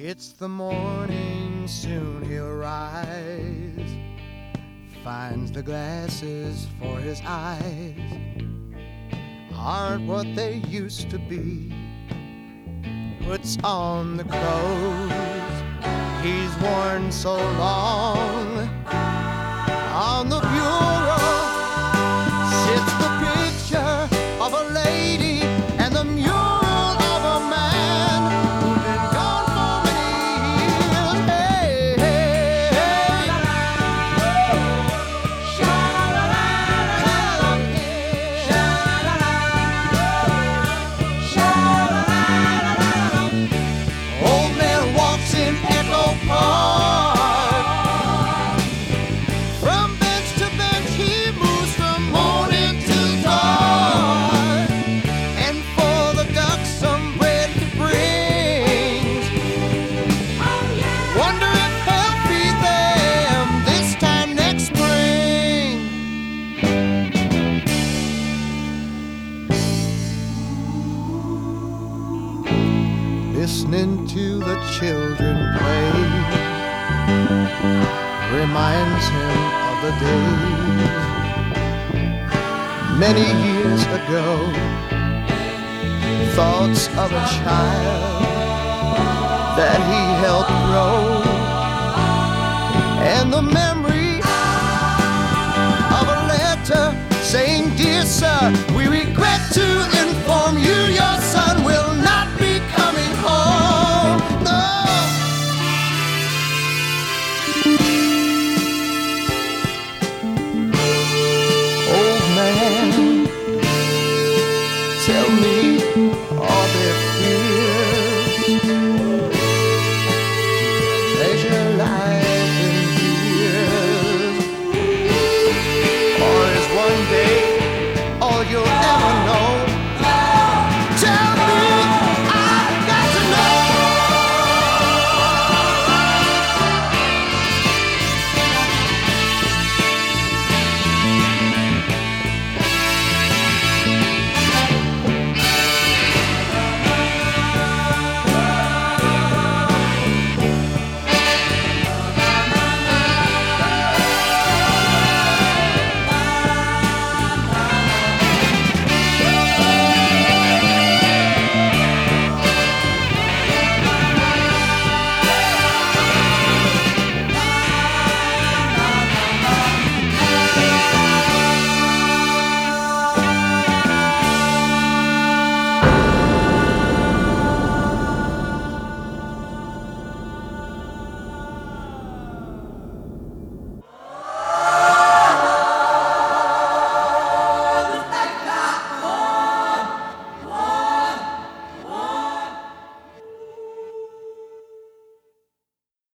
It's the morning, soon he'll rise, finds the glasses for his eyes aren't what they used to be, puts on the clothes he's worn so long. On the bureau sits the picture of a lady and the mural of a man who'd been gone for many years. Hey, hey, hey. Old man walks in Echo Park. From bench to bench he moves from morning till dark, and for the ducks some bread he brings. Wonder if he'll feed them this time next spring. Listening to the children play reminds him of the days many years ago. Thoughts of a child that he helped grow, and the memory of a letter saying, "Dear sir,